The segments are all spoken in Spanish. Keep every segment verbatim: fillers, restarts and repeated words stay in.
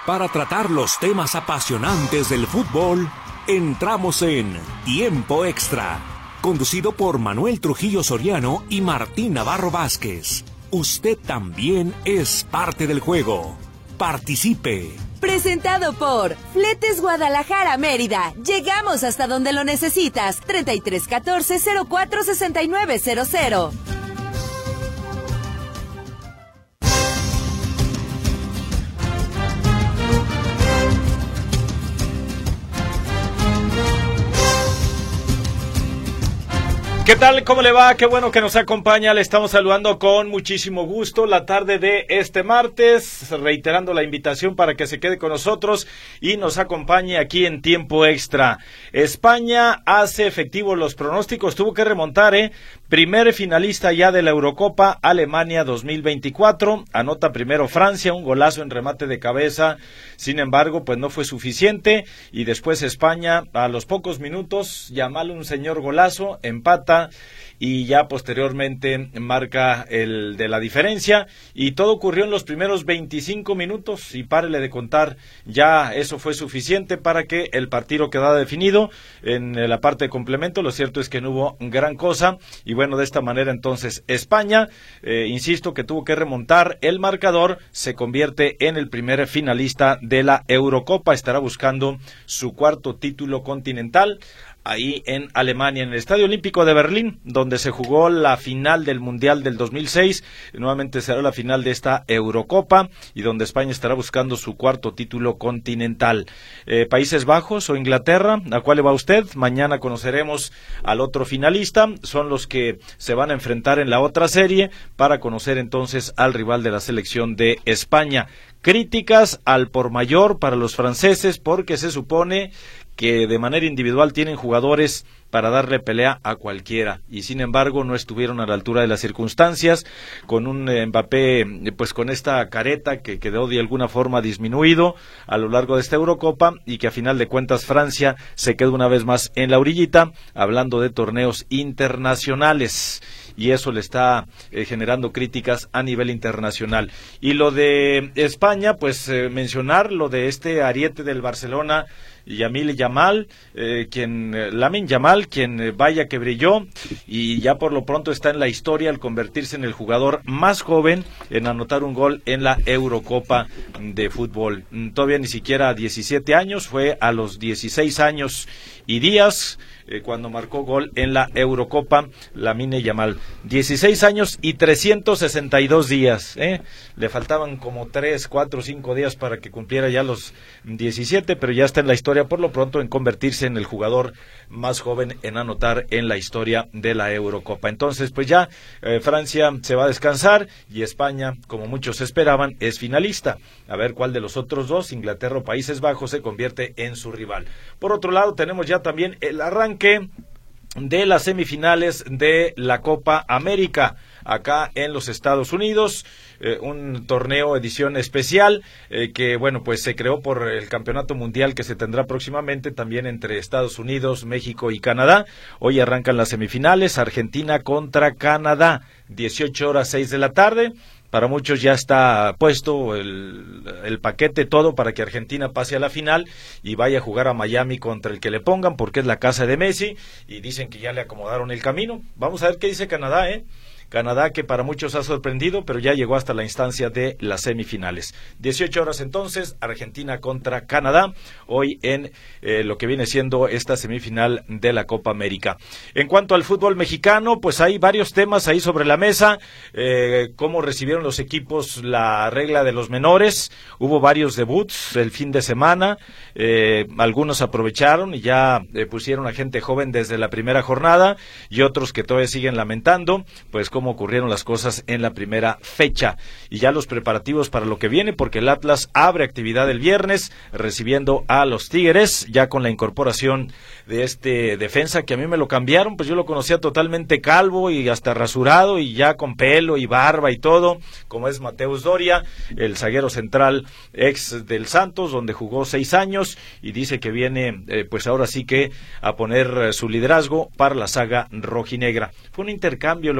Para tratar los temas apasionantes del fútbol, entramos en Tiempo Extra, conducido por Manuel Trujillo Soriano y Martín Navarro Vázquez. Usted también es parte del juego. Participe. Presentado por Fletes Guadalajara Mérida. Llegamos hasta donde lo necesitas. treinta y tres catorce cero cuatro sesenta y nueve cero cero. ¿Qué tal? ¿Cómo le va? Qué bueno que nos acompaña. Le estamos saludando con muchísimo gusto la tarde de este martes, reiterando la invitación para que se quede con nosotros y nos acompañe aquí en Tiempo Extra. España hace efectivos los pronósticos, tuvo que remontar, ¿eh? Primer finalista ya de la Eurocopa, Alemania dos mil veinticuatro, anota primero Francia, un golazo en remate de cabeza, sin embargo, pues no fue suficiente, y después España, a los pocos minutos, Yamal, un señor golazo, empata, y ya posteriormente marca el de la diferencia, y todo ocurrió en los primeros veinticinco minutos, y párele de contar, ya eso fue suficiente para que el partido quedara definido en la parte de complemento. Lo cierto es que no hubo gran cosa, y bueno, de esta manera entonces España, eh, insisto que tuvo que remontar el marcador, se convierte en el primer finalista de la Eurocopa, estará buscando su cuarto título continental ahí en Alemania, en el Estadio Olímpico de Berlín, donde se jugó la final del Mundial del dos mil seis, nuevamente será la final de esta Eurocopa, y donde España estará buscando su cuarto título continental. Eh, Países Bajos o Inglaterra, ¿a cuál le va usted? Mañana conoceremos al otro finalista, son los que se van a enfrentar en la otra serie, para conocer entonces al rival de la selección de España. Críticas al por mayor para los franceses, porque se supone que de manera individual tienen jugadores para darle pelea a cualquiera, y sin embargo no estuvieron a la altura de las circunstancias, con un Mbappé pues con esta careta que quedó de alguna forma disminuido a lo largo de esta Eurocopa, y que a final de cuentas Francia se quedó una vez más en la orillita, hablando de torneos internacionales, y eso le está eh, generando críticas a nivel internacional. Y lo de España, pues eh, mencionar lo de este ariete del Barcelona, Yamil Yamal, eh, quien eh, Lamine Yamal, quien eh, vaya que brilló, y ya por lo pronto está en la historia al convertirse en el jugador más joven en anotar un gol en la Eurocopa de fútbol. Todavía ni siquiera diecisiete años, fue a los dieciséis años y días eh, cuando marcó gol en la Eurocopa Lamine Yamal. dieciséis años y trescientos sesenta y dos días, ¿eh? Le faltaban como tres, cuatro, cinco días para que cumpliera ya los diecisiete, pero ya está en la historia por lo pronto en convertirse en el jugador más joven en anotar en la historia de la Eurocopa. Entonces pues ya eh, Francia se va a descansar, y España, como muchos esperaban, es finalista. A ver cuál de los otros dos, Inglaterra o Países Bajos, se convierte en su rival. Por otro lado, tenemos ya también el arranque de las semifinales de la Copa América acá en los Estados Unidos, eh, un torneo edición especial eh, que bueno pues se creó por el campeonato mundial que se tendrá próximamente también entre Estados Unidos, México y Canadá. Hoy arrancan las semifinales, Argentina contra Canadá, dieciocho horas seis de la tarde. Para muchos ya está puesto el, el paquete todo para que Argentina pase a la final y vaya a jugar a Miami contra el que le pongan, porque es la casa de Messi, y dicen que ya le acomodaron el camino. Vamos a ver qué dice Canadá, ¿eh? Canadá, que para muchos ha sorprendido, pero ya llegó hasta la instancia de las semifinales. dieciocho horas entonces, Argentina contra Canadá, hoy en eh, lo que viene siendo esta semifinal de la Copa América. En cuanto al fútbol mexicano, pues hay varios temas ahí sobre la mesa, eh, cómo recibieron los equipos la regla de los menores, hubo varios debuts el fin de semana, eh, algunos aprovecharon y ya eh, pusieron a gente joven desde la primera jornada, y otros que todavía siguen lamentando, pues cómo ocurrieron las cosas en la primera fecha, y ya los preparativos para lo que viene, porque el Atlas abre actividad el viernes recibiendo a los Tigres, ya con la incorporación de este defensa que a mí me lo cambiaron, pues yo lo conocía totalmente calvo y hasta rasurado y ya con pelo y barba y todo, como es Mateus Doria, el zaguero central ex del Santos, donde jugó seis años, y dice que viene eh, pues ahora sí que a poner eh, su liderazgo para la saga rojinegra. Fue un intercambio, lo que a veces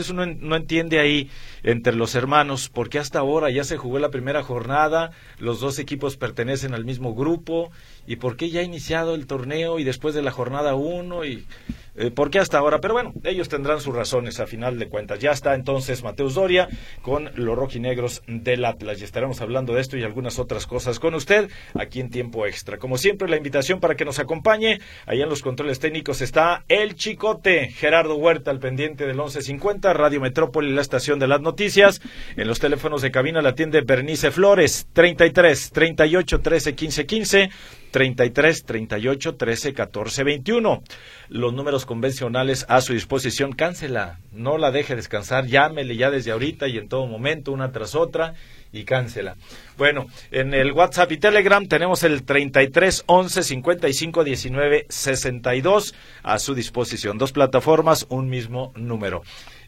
eso no, no entiende ahí entre los hermanos, porque hasta ahora ya se jugó la primera jornada, los dos equipos pertenecen al mismo grupo, y por qué ya ha iniciado el torneo y después de la jornada uno, y eh, por qué hasta ahora, pero bueno, ellos tendrán sus razones a final de cuentas. Ya está entonces Mateus Doria con los rojinegros del Atlas, y estaremos hablando de esto y algunas otras cosas con usted aquí en Tiempo Extra. Como siempre, la invitación para que nos acompañe. Allá en los controles técnicos está el Chicote, Gerardo Huerta, al pendiente del once cincuenta, Radio Metrópoli, la estación de las noticias. En los teléfonos de cabina la atiende Bernice Flores, treinta y tres, treinta y ocho, trece, quince, quince, treinta y tres, treinta y ocho, trece, catorce, veintiuno. Los números convencionales a su disposición. Cáncela, no la deje descansar, llámele ya desde ahorita y en todo momento, una tras otra, y cáncela. Bueno, en el WhatsApp y Telegram tenemos el treinta y tres, once, cincuenta y cinco, diecinueve, sesenta y dos a su disposición. Dos plataformas, un mismo número.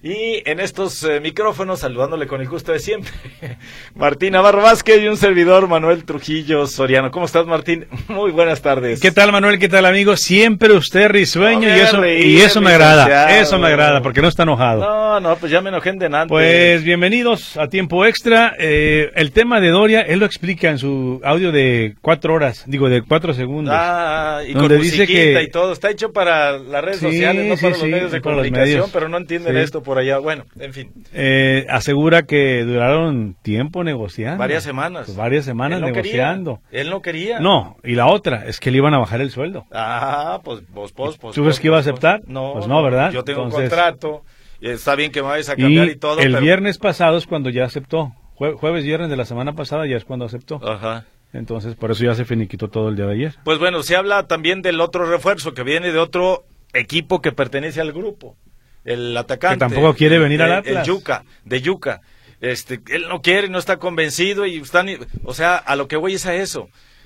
Y en estos eh, micrófonos, saludándole con el gusto de siempre, Martín Navarro Vázquez y un servidor, Manuel Trujillo Soriano. ¿Cómo estás, Martín? Muy buenas tardes. ¿Qué tal, Manuel? ¿Qué tal, amigo? Siempre usted risueño, no, y eso reír, y eso me agrada, eso me agrada, porque no está enojado. No, no, pues ya me enojé de antes. Pues bienvenidos a Tiempo Extra. Eh, el tema de Doria, él lo explica en su audio de cuatro horas, digo, de cuatro segundos. Ah, y con musiquita que... y todo. Está hecho para las redes sí, sociales, no sí, para los sí, medios de comunicación, pero no entienden sí. esto por allá. Bueno, en fin. Eh, asegura que duraron tiempo negociando. Varias semanas. Pues varias semanas Él no negociando. Quería. Él no quería. No, y la otra es que le iban a bajar el sueldo. Ah, pues, pues, pues. pues ¿Tú crees que iba a aceptar? No. Pues no, ¿verdad? Yo tengo Entonces, un contrato, y está bien que me vayas a cambiar y, y todo. el pero... viernes pasado es cuando ya aceptó. Jue- jueves, viernes de la semana pasada ya es cuando aceptó. Ajá. Entonces, por eso ya se finiquitó todo el día de ayer. Pues bueno, se habla también del otro refuerzo que viene de otro equipo que pertenece al grupo. El atacante. Que tampoco quiere venir al Atlas. El Yuca, de Yuca. Este, él no quiere, no está convencido y están, o sea, a lo que voy es a eso.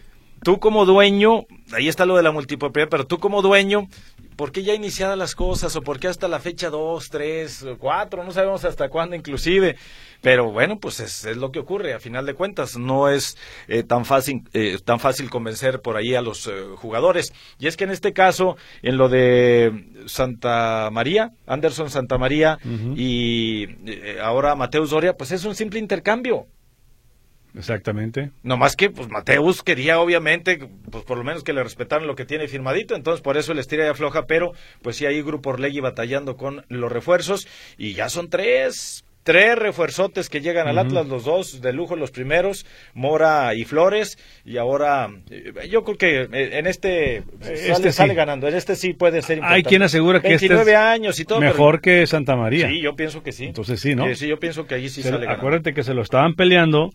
Tú como dueño, ahí está lo de la multipropiedad, pero tú como dueño, ¿por qué ya iniciadas las cosas? ¿O por qué hasta la fecha dos, tres, cuatro? No sabemos hasta cuándo inclusive. Pero bueno, pues es, es lo que ocurre, a final de cuentas. No es eh, tan fácil eh, tan fácil convencer por ahí a los eh, jugadores. Y es que en este caso, en lo de Santa María, Anderson Santa María uh-huh. y eh, ahora Mateus Doria, pues es un simple intercambio. Exactamente. No más que, pues, Mateus quería, obviamente, pues, por lo menos que le respetaran lo que tiene firmadito, entonces por eso el estira y afloja, pero, pues sí, ahí Grupo Orlegui batallando con los refuerzos, y ya son tres, tres refuerzotes que llegan al uh-huh. Atlas, los dos de lujo, los primeros, Mora y Flores, y ahora, yo creo que en este, este sale, sí. sale ganando, en este sí puede ser importante. Hay quien asegura que veintinueve este es años y todo, mejor pero... que Santa María. Sí, yo pienso que sí. Entonces sí, ¿no? Sí, sí yo pienso que allí sí se, sale ganando. Acuérdate que se lo estaban peleando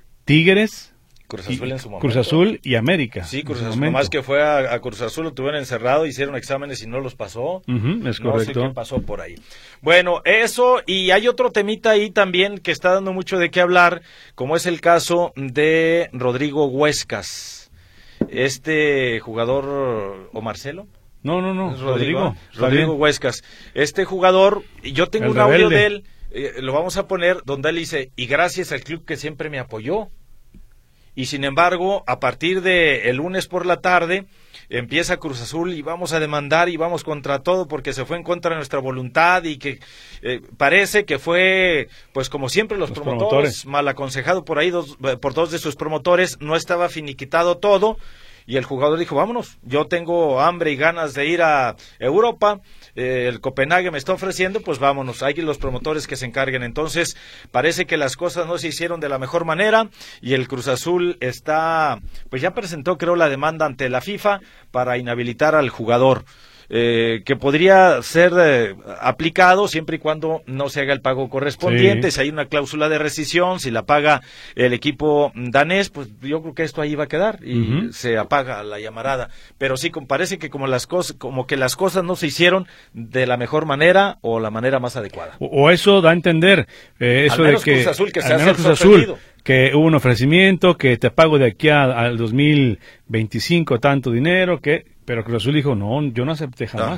Tigres, Cruz Azul en su momento. Cruz Azul y América. Sí, Cruz Azul, más que fue a, a Cruz Azul, lo tuvieron encerrado, hicieron exámenes y no los pasó. Uh-huh, es correcto. No sé qué pasó por ahí. Bueno, eso, y hay otro temita ahí también que está dando mucho de qué hablar, como es el caso de Rodrigo Huescas. Este jugador, ¿o Marcelo? No, no, no, Rodrigo. Rodrigo, Rodrigo Huescas. Este jugador, yo tengo el un rebelde. audio de él, eh, lo vamos a poner, donde él dice, y gracias al club que siempre me apoyó. Y sin embargo, a partir de el lunes por la tarde, empieza Cruz Azul y vamos a demandar y vamos contra todo porque se fue en contra de nuestra voluntad y que eh, parece que fue, pues como siempre los, los promotores, promotores, mal aconsejado por ahí dos, por dos de sus promotores, no estaba finiquitado todo. Y el jugador dijo, vámonos, yo tengo hambre y ganas de ir a Europa, eh, el Copenhague me está ofreciendo, pues vámonos, hay los promotores que se encarguen. Entonces, parece que las cosas no se hicieron de la mejor manera y el Cruz Azul está, pues ya presentó creo la demanda ante la FIFA para inhabilitar al jugador. Eh, que podría ser eh, aplicado siempre y cuando no se haga el pago correspondiente, sí. Si hay una cláusula de rescisión, si la paga el equipo danés, pues yo creo que esto ahí va a quedar y uh-huh. se apaga la llamarada, pero sí, parece que como las cosas, como que las cosas no se hicieron de la mejor manera o la manera más adecuada. O, o eso da a entender, eh, eso al menos de que, Cruz Azul, que se al menos Cruz Azul, que hubo un ofrecimiento, que te pago de aquí a, al dos mil veinticinco tanto dinero, que pero Cruz Azul dijo, no, yo no acepté jamás. Ajá.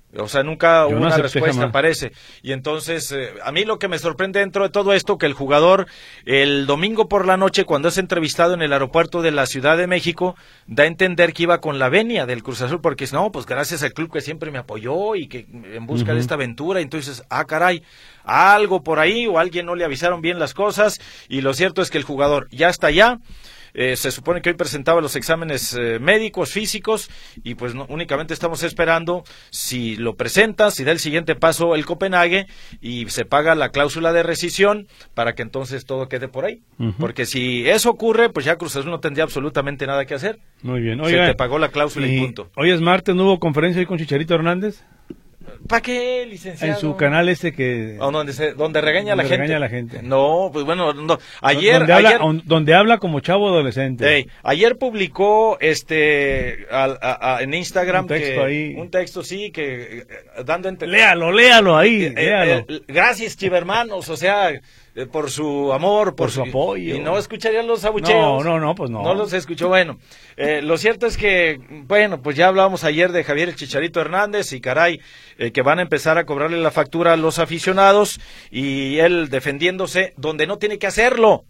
O sea, nunca hubo no una respuesta, jamás. parece. Y entonces, eh, a mí lo que me sorprende dentro de todo esto, que el jugador el domingo por la noche, cuando es entrevistado en el aeropuerto de la Ciudad de México, da a entender que iba con la venia del Cruz Azul, porque no, pues gracias al club que siempre me apoyó y que en busca uh-huh. de esta aventura. Entonces, ah, caray, algo por ahí o a alguien no le avisaron bien las cosas, y lo cierto es que el jugador ya está allá. Eh, se supone que hoy presentaba los exámenes eh, médicos, físicos, y pues no, únicamente estamos esperando si lo presenta, si da el siguiente paso el Copenhague y se paga la cláusula de rescisión para que entonces todo quede por ahí. Uh-huh. Porque si eso ocurre, pues ya Cruz Azul no tendría absolutamente nada que hacer. Muy bien. Oiga, se te pagó la cláusula y, y punto. Hoy es martes, ¿no hubo conferencia hoy con Chicharito Hernández? ¿Para qué, licenciado? En su canal este que... Oh, donde, se, donde regaña donde la gente. regaña a la gente. No, pues bueno, no. Ayer... Donde habla, ayer, on, donde habla como chavo adolescente. Hey, ayer publicó este a, a, a, en Instagram... Un texto que, ahí. Un texto, sí, que dando a entender... Léalo, léalo ahí, eh, léalo. Eh, gracias, chivermanos, o sea... Eh, por su amor, por, por su, su apoyo. Y no escucharían los abucheos. No, no, no, pues no. No los escuchó. Bueno, eh, lo cierto es que, bueno, pues ya hablábamos ayer de Javier el Chicharito Hernández y caray, eh, que van a empezar a cobrarle la factura a los aficionados y él defendiéndose donde no tiene que hacerlo.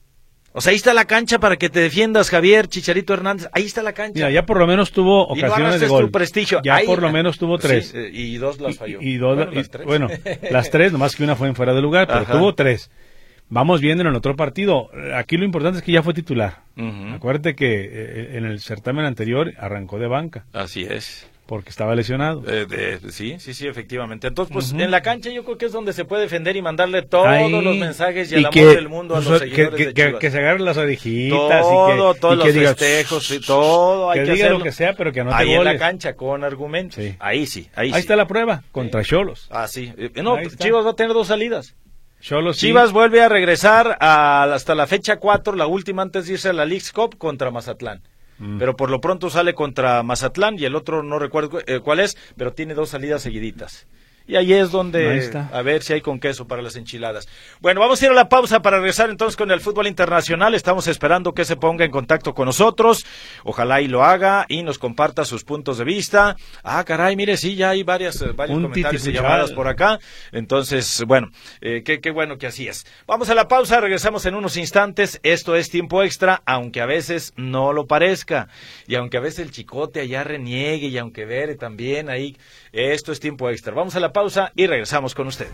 O sea, ahí está la cancha para que te defiendas, Javier Chicharito Hernández. Ahí está la cancha. Mira, ya por lo menos tuvo ocasiones no de gol. Tu prestigio. Ya ahí, por lo menos tuvo tres. Sí, y dos las falló. Y, y dos, bueno, y, las tres. bueno, las tres, nomás que una fue en fuera de lugar, pero Ajá. tuvo tres. Vamos viendo en el otro partido. Aquí lo importante es que ya fue titular. Uh-huh. Acuérdate que eh, en el certamen anterior arrancó de banca. Así es. Porque estaba lesionado. Eh, de, sí, sí, sí, efectivamente. Entonces, pues, uh-huh. en la cancha yo creo que es donde se puede defender y mandarle todos Ahí, los mensajes y, y el que, amor del mundo a pues, los seguidores que, de que, Chivas. Que se agarren las orejitas. Todo, y que, todos y los que diga, festejos, y todo hay que que diga hacerlo. lo que sea, pero que no te Ahí goles. en la cancha, con argumentos. Sí. Ahí sí, ahí, ahí sí. está la prueba, contra Xolos. Ah, sí. Eh, no, Chivas va a tener dos salidas. Xolos, Chivas sí. vuelve a regresar a, hasta la fecha cuatro, la última antes de irse a la Leagues Cup contra Mazatlán. Mm. Pero por lo pronto sale contra Mazatlán y el otro no recuerdo eh, cuál es, pero tiene dos salidas seguiditas. Y ahí es donde, a ver si hay con queso para las enchiladas. Bueno, vamos a ir a la pausa para regresar entonces con el fútbol internacional. Estamos esperando que se ponga en contacto con nosotros. Ojalá y lo haga y nos comparta sus puntos de vista. Ah, caray, mire, sí, ya hay varias, varios Un comentarios y llamadas por acá. Entonces, bueno, eh, qué, qué bueno que así es. Vamos a la pausa, regresamos en unos instantes. Esto es tiempo extra, aunque a veces no lo parezca. Y aunque a veces el chicote allá reniegue y aunque Vere también ahí, esto es tiempo extra. Vamos a la pausa. Pausa y regresamos con usted.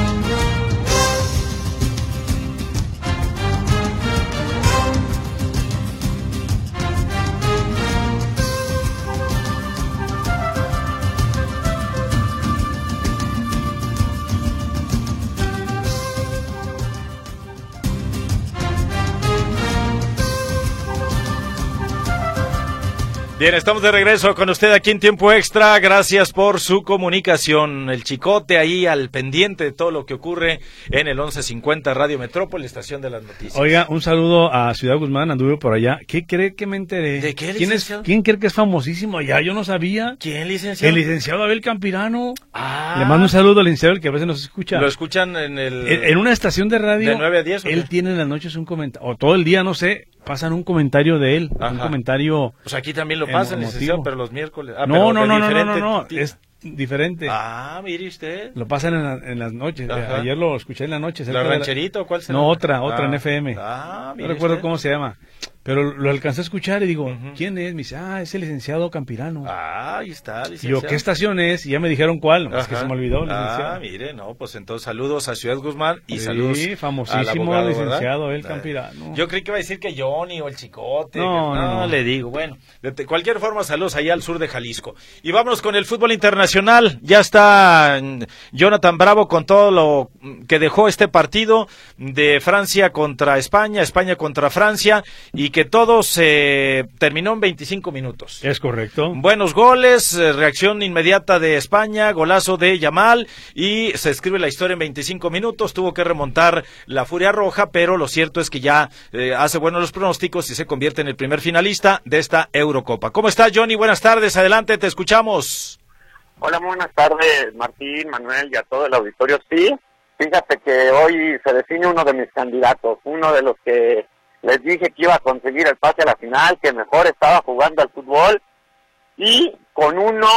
Bien, estamos de regreso con usted aquí en Tiempo Extra. Gracias por su comunicación. El chicote ahí al pendiente de todo lo que ocurre en el once cincuenta Radio Metrópoli, estación de las noticias. Oiga, un saludo a Ciudad Guzmán, anduve por allá. ¿Qué cree que me enteré? ¿De qué, ¿Quién es, ¿Quién cree que es famosísimo allá? Yo no sabía. ¿Quién, licenciado? El licenciado Abel Campirano. Ah. Le mando un saludo al licenciado, el que a veces nos escucha. ¿Lo escuchan en el...? En, en una estación de radio. ¿De nueve a diez? Él tiene en las noches un comentario, o todo el día, no sé, pasan un comentario de él. Ajá. Un comentario... Pues aquí también lo pasan, licenciado, pero los miércoles. Ah, no, pero no, no, no, no, no, no, tipo. es diferente. Ah, mire usted. Lo pasan en, la, en las noches. Ajá. Ayer lo escuché en la noche. ¿La rancherita o cuál será? No, otra, otra ah. en F M. Ah, mire No recuerdo usted. cómo se llama. Pero lo alcancé a escuchar y digo, uh-huh. ¿quién es? Me dice, ah, es el licenciado Campirano. Ah, ahí está, licenciado. Yo, ¿qué estación es? Y ya me dijeron cuál, no, es que se me olvidó, licenciado. Ah, mire, no, pues entonces saludos a Ciudad Guzmán y sí, saludos famosísimo al abogado, licenciado ¿verdad? el Campirano. Yo creí que iba a decir que Johnny o el Chicote. No, no, no, no, le digo, bueno, de cualquier forma, saludos allá al sur de Jalisco. Y vámonos con el fútbol internacional. Ya está Jonathan Bravo con todo lo que dejó este partido de Francia contra España, España contra Francia, y que todo se terminó en veinticinco minutos. Es correcto. Buenos goles, reacción inmediata de España, golazo de Yamal, y se escribe la historia en veinticinco minutos. Tuvo que remontar la Furia Roja, pero lo cierto es que ya eh, hace buenos los pronósticos y se convierte en el primer finalista de esta Eurocopa. ¿Cómo estás, Johnny? Buenas tardes, adelante, te escuchamos. Hola, muy buenas tardes, Martín, Manuel y a todo el auditorio. Sí, fíjate que hoy se define uno de mis candidatos, uno de los que les dije que iba a conseguir el pase a la final, que mejor estaba jugando al fútbol, y con uno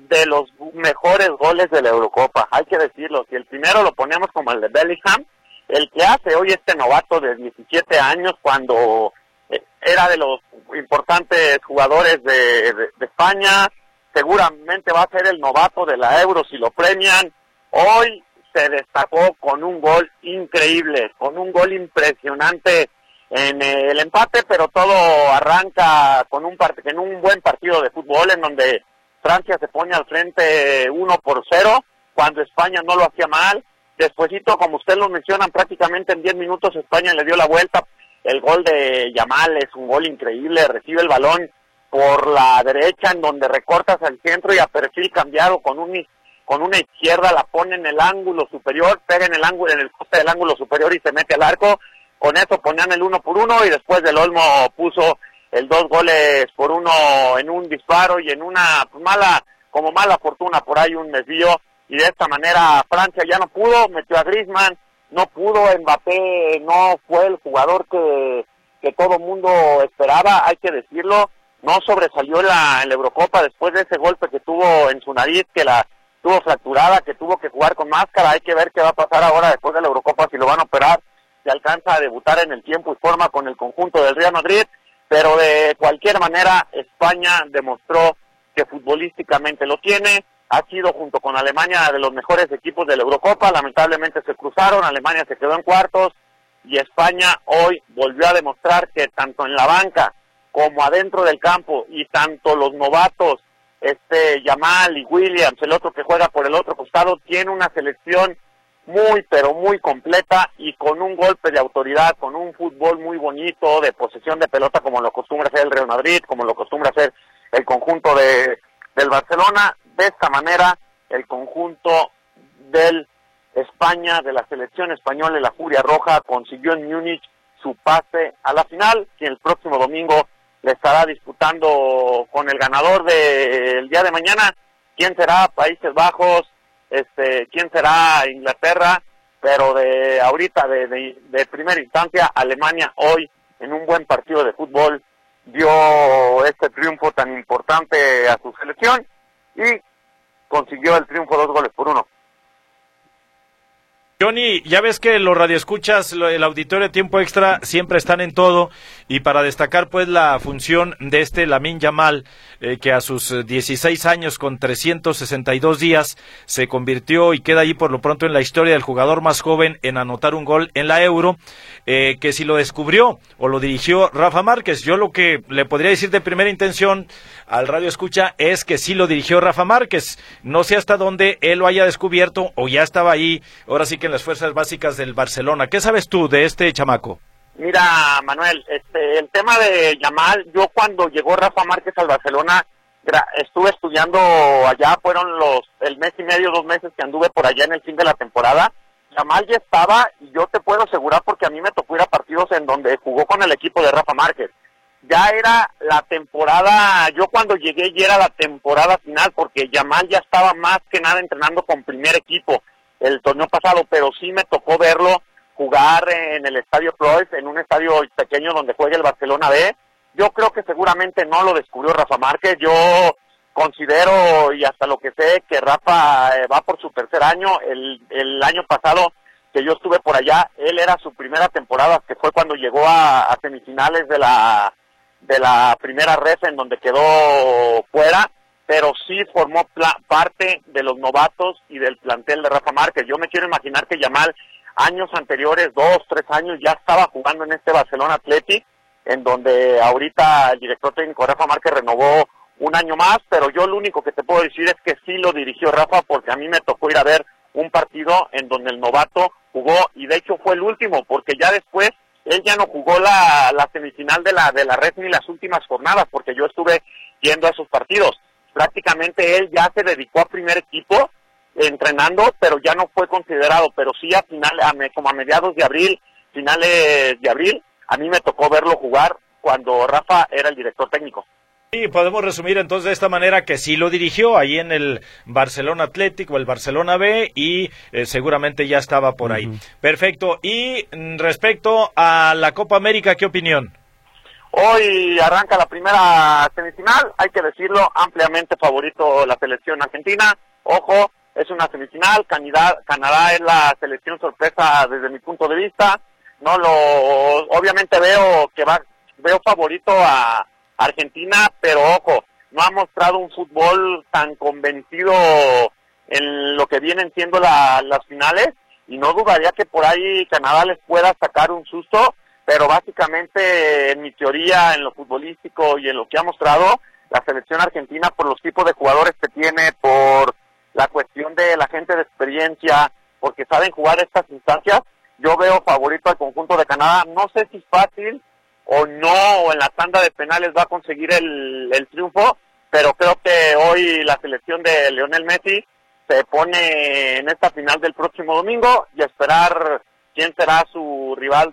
de los mejores goles de la Eurocopa, hay que decirlo. Si el primero lo ponemos como el de Bellingham, el que hace hoy este novato de diecisiete años, cuando era de los importantes jugadores de, de, de España, seguramente va a ser el novato de la Euro si lo premian. Hoy se destacó con un gol increíble, con un gol impresionante en el empate, pero todo arranca con un part- en un buen partido de fútbol en donde Francia se pone al frente uno por cero, cuando España no lo hacía mal. Despuésito, como usted lo mencionan, prácticamente en diez minutos España le dio la vuelta. El gol de Yamal es un gol increíble, recibe el balón por la derecha en donde recortas al centro y a perfil cambiado con un con una izquierda la pone en el ángulo superior, pega en el ángulo en el poste del ángulo superior y se mete al arco. Con eso ponían el uno por uno y después del Olmo puso el dos goles por uno en un disparo y en una mala, como mala fortuna por ahí un desvío, y de esta manera Francia ya no pudo, metió a Griezmann, no pudo, Mbappé no fue el jugador que, que todo mundo esperaba, hay que decirlo, no sobresalió en la, en la Eurocopa después de ese golpe que tuvo en su nariz, que la tuvo fracturada, que tuvo que jugar con máscara. Hay que ver qué va a pasar ahora después de la Eurocopa, si lo van a operar, si alcanza a debutar en el tiempo y forma con el conjunto del Real Madrid, pero de cualquier manera España demostró que futbolísticamente lo tiene, ha sido junto con Alemania de los mejores equipos de la Eurocopa, lamentablemente se cruzaron, Alemania se quedó en cuartos y España hoy volvió a demostrar que tanto en la banca como adentro del campo y tanto los novatos, este Yamal y Williams, el otro que juega por el otro costado, tiene una selección muy pero muy completa y con un golpe de autoridad, con un fútbol muy bonito, de posesión de pelota como lo acostumbra hacer el Real Madrid, como lo acostumbra hacer el conjunto de del Barcelona. De esta manera el conjunto del España, de la selección española, la Furia Roja, consiguió en Múnich su pase a la final, que el próximo domingo le estará disputando con el ganador del día de mañana. ¿Quién será? Países Bajos, este, quién será Inglaterra, pero de ahorita, de, de, de primera instancia, Alemania hoy, en un buen partido de fútbol, dio este triunfo tan importante a su selección y consiguió el triunfo dos goles por uno. Johnny, ya ves que los radioescuchas, el auditorio de Tiempo Extra siempre están en todo, y para destacar pues la función de este Lamine Yamal, eh, que a sus dieciséis años con trescientos sesenta y dos días se convirtió y queda ahí por lo pronto en la historia del jugador más joven en anotar un gol en la Euro, eh, que si lo descubrió o lo dirigió Rafa Márquez. Yo lo que le podría decir de primera intención al radioescucha es que sí lo dirigió Rafa Márquez, no sé hasta dónde él lo haya descubierto o ya estaba ahí, ahora sí que en las fuerzas básicas del Barcelona. ¿Qué sabes tú de este chamaco? Mira, Manuel, este, el tema de Yamal, yo cuando llegó Rafa Márquez al Barcelona, gra- estuve estudiando allá, fueron los, el mes y medio, dos meses que anduve por allá en el fin de la temporada. Yamal ya estaba, y yo te puedo asegurar porque a mí me tocó ir a partidos en donde jugó con el equipo de Rafa Márquez. Ya era la temporada, yo cuando llegué ya era la temporada final, porque Yamal ya estaba más que nada entrenando con primer equipo el torneo pasado, pero sí me tocó verlo jugar en el Estadio Cruyff, en un estadio pequeño donde juega el Barcelona B. Yo creo que seguramente no lo descubrió Rafa Márquez. Yo considero, y hasta lo que sé, que Rafa eh, va por su tercer año. El, el año pasado que yo estuve por allá, él era su primera temporada, que fue cuando llegó a, a semifinales de la de la primera red, en donde quedó fuera, pero sí formó pla- parte de los novatos y del plantel de Rafa Márquez. Yo me quiero imaginar que Yamal, años anteriores, dos, tres años, ya estaba jugando en este Barcelona Athletic, en donde ahorita el director técnico Rafa Márquez renovó un año más, pero yo lo único que te puedo decir es que sí lo dirigió Rafa, porque a mí me tocó ir a ver un partido en donde el novato jugó, y de hecho fue el último, porque ya después él ya no jugó la, la semifinal de la de la red ni las últimas jornadas, porque yo estuve yendo a esos partidos. Prácticamente él ya se dedicó a primer equipo entrenando, pero ya no fue considerado, pero sí a final, a me, como a mediados de abril, finales de abril, a mí me tocó verlo jugar cuando Rafa era el director técnico. Sí, podemos resumir entonces de esta manera que sí lo dirigió ahí en el Barcelona Athletic o el Barcelona B, y eh, seguramente ya estaba por ahí. Uh-huh. Perfecto. Y respecto a la Copa América, ¿qué opinión? Hoy arranca la primera semifinal, hay que decirlo, ampliamente favorito la selección argentina. Ojo, es una semifinal, Canadá, Canadá es la selección sorpresa desde mi punto de vista. No lo, obviamente veo que va, veo favorito a Argentina, pero ojo, no ha mostrado un fútbol tan convencido en lo que vienen siendo la, las finales, y no dudaría que por ahí Canadá les pueda sacar un susto, pero básicamente en mi teoría, en lo futbolístico y en lo que ha mostrado la selección argentina, por los tipos de jugadores que tiene, por la cuestión de la gente de experiencia, porque saben jugar estas instancias, yo veo favorito al conjunto de Canadá. No sé si es fácil o no, o en la tanda de penales va a conseguir el, el triunfo, pero creo que hoy la selección de Lionel Messi se pone en esta final del próximo domingo y esperar quién será su rival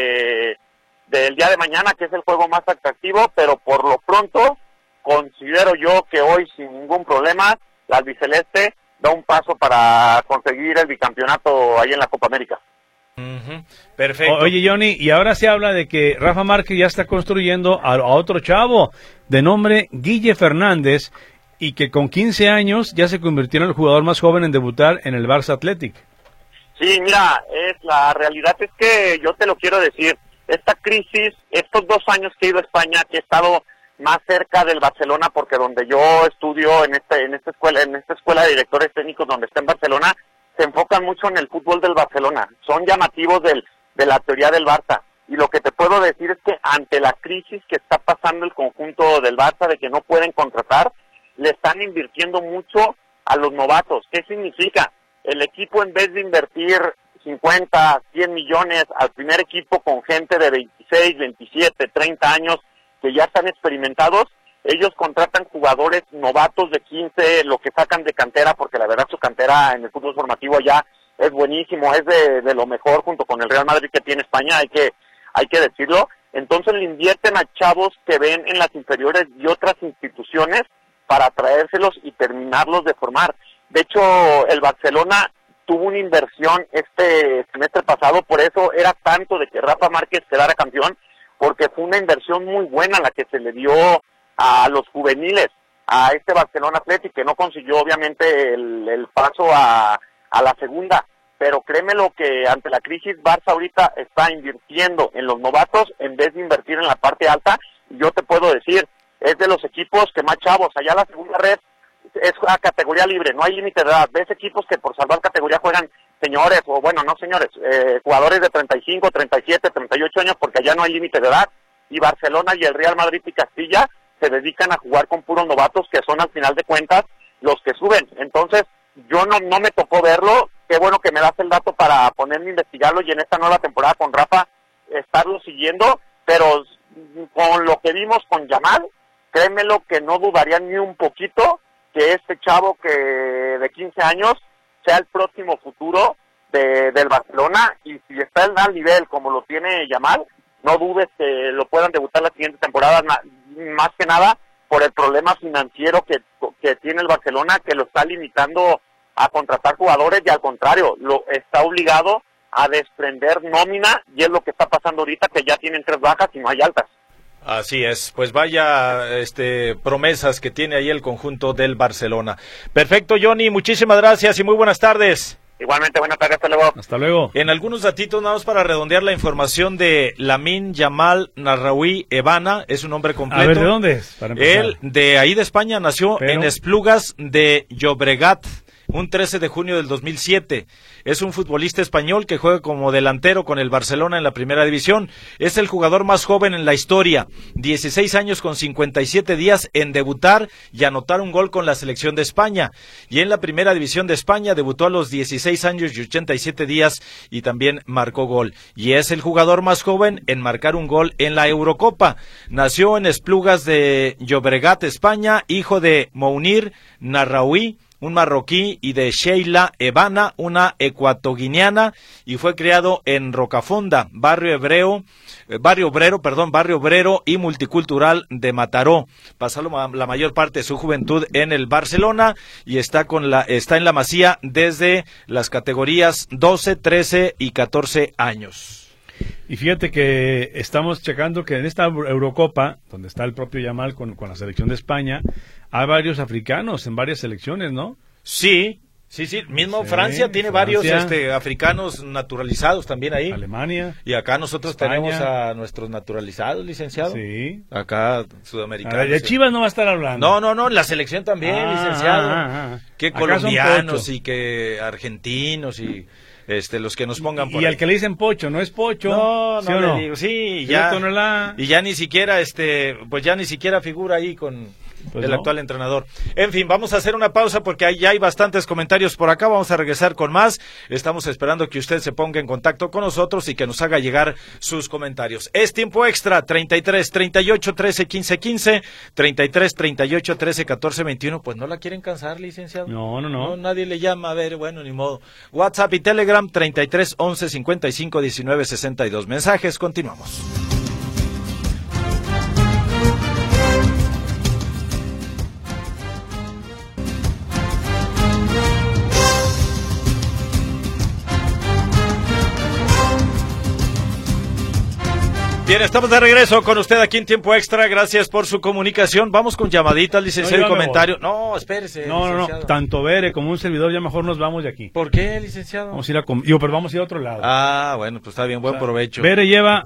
de del día de mañana, que es el juego más atractivo, pero por lo pronto considero yo que hoy sin ningún problema la albiceleste da un paso para conseguir el bicampeonato ahí en la Copa América. Uh-huh. Perfecto. Oye, Johnny, y ahora se habla de que Rafa Márquez ya está construyendo a, a otro chavo de nombre Guille Fernández, y que con quince años ya se convirtió en el jugador más joven en debutar en el Barça Athletic. Sí, mira, es la realidad es que yo te lo quiero decir, esta crisis, estos dos años que he ido a España, que he estado más cerca del Barcelona, porque donde yo estudio en este en esta escuela en esta escuela de directores técnicos donde está en Barcelona, se enfocan mucho en el fútbol del Barcelona, son llamativos del, de la teoría del Barça, y lo que te puedo decir es que ante la crisis que está pasando el conjunto del Barça, de que no pueden contratar, le están invirtiendo mucho a los novatos. ¿Qué significa? El equipo, en vez de invertir cincuenta, cien millones al primer equipo con gente de veintiséis, veintisiete, treinta años que ya están experimentados, ellos contratan jugadores novatos de quince, lo que sacan de cantera, porque la verdad su cantera en el fútbol formativo allá es buenísimo, es de, de lo mejor junto con el Real Madrid que tiene España, hay que, hay que decirlo. Entonces le invierten a chavos que ven en las inferiores y otras instituciones para traérselos y terminarlos de formar. De hecho, el Barcelona tuvo una inversión este semestre pasado, por eso era tanto de que Rafa Márquez quedara campeón, porque fue una inversión muy buena la que se le dio a los juveniles, a este Barcelona Athletic, que no consiguió obviamente el, el paso a, a la segunda, pero créemelo que ante la crisis Barça ahorita está invirtiendo en los novatos en vez de invertir en la parte alta. Yo te puedo decir, es de los equipos que más chavos, allá la segunda red es a categoría libre, no hay límite de edad. Ves equipos que por salvar categoría juegan señores, o bueno, no señores, eh, jugadores de treinta y cinco, treinta y siete, treinta y ocho años, porque allá no hay límite de edad, y Barcelona y el Real Madrid y Castilla se dedican a jugar con puros novatos, que son al final de cuentas los que suben. Entonces, yo no, no me tocó verlo, qué bueno que me das el dato para ponerme a investigarlo, y en esta nueva temporada con Rafa estarlo siguiendo, pero con lo que vimos con Yamal, créemelo que no dudaría ni un poquito que este chavo que de quince años sea el próximo futuro de, del Barcelona, y si está en al nivel como lo tiene Yamal, no dudes que lo puedan debutar la siguiente temporada, más que nada por el problema financiero que, que tiene el Barcelona, que lo está limitando a contratar jugadores, y al contrario, lo está obligado a desprender nómina, y es lo que está pasando ahorita, que ya tienen tres bajas y no hay altas. Así es, pues vaya este promesas que tiene ahí el conjunto del Barcelona. Perfecto, Johnny, muchísimas gracias y muy buenas tardes. Igualmente, buenas tardes, hasta luego. Hasta luego. En algunos datitos, nada más para redondear la información de Lamine Yamal Narraoui Ebana, es un nombre completo. A ver, ¿de dónde es? Para empezar. Él, de ahí de España, nació Pero... en Esplugas de Llobregat, un trece de junio del dos mil siete. Es un futbolista español que juega como delantero con el Barcelona en la primera división. Es el jugador más joven en la historia, dieciséis años con cincuenta y siete días en debutar y anotar un gol con la selección de España. Y en la primera división de España debutó a los dieciséis años y ochenta y siete días y también marcó gol. Y es el jugador más joven en marcar un gol en la Eurocopa. Nació en Esplugas de Llobregat, España, hijo de Mounir Narraoui, un marroquí, y de Sheila Ebana, una ecuatoguineana, y fue criado en Rocafonda, barrio hebreo, eh, barrio obrero, perdón, barrio obrero y multicultural de Mataró. Pasó la mayor parte de su juventud en el Barcelona y está con la está en la Masía desde las categorías doce, trece y catorce años. Y fíjate que estamos checando que en esta Eurocopa, donde está el propio Yamal con, con la selección de España, hay varios africanos en varias selecciones, ¿no? Sí, sí, sí. Mismo Sí, Francia tiene Francia. varios este, africanos naturalizados también ahí. Alemania. Y acá nosotros España. tenemos a nuestros naturalizados, licenciado. Sí. Acá, A sudamericanos. ver, de sí. Chivas no va a estar hablando. No, no, no, la selección también, Ah, licenciado. ah, ah. Que Acá son colombianos pocho. y que argentinos y este los que nos pongan por Y ahí. al que le dicen Pocho, no es Pocho. No, ¿sí no o le no? digo, sí, y Sí, ya, doctor Nola. y ya ni siquiera, este, pues ya ni siquiera figura ahí con Pues el no. actual entrenador. En fin, vamos a hacer una pausa porque ahí ya hay bastantes comentarios por acá, vamos a regresar con más. Estamos esperando que usted se ponga en contacto con nosotros y que nos haga llegar sus comentarios. Es tiempo extra, treinta y tres, treinta y ocho, trece, quince, quince, treinta y tres, treinta y ocho, trece, catorce, veintiuno. Pues no la quieren cansar, licenciado. No, no, no. nadie le llama, a ver, bueno, ni modo. WhatsApp y Telegram, treinta y tres, once, cincuenta y cinco, diecinueve, sesenta y dos. Mensajes, continuamos. Bien, estamos de regreso con usted aquí en Tiempo Extra. Gracias por su comunicación. Vamos con llamaditas, licenciado, No, y yo me comentario. No, espérese. No, no, no. licenciado. Tanto Bere como un servidor, ya mejor nos vamos de aquí. ¿Por qué, licenciado? Vamos a ir a com- Yo, pero vamos a ir a otro lado. Ah, bueno, pues está bien, buen O sea, provecho. Bere lleva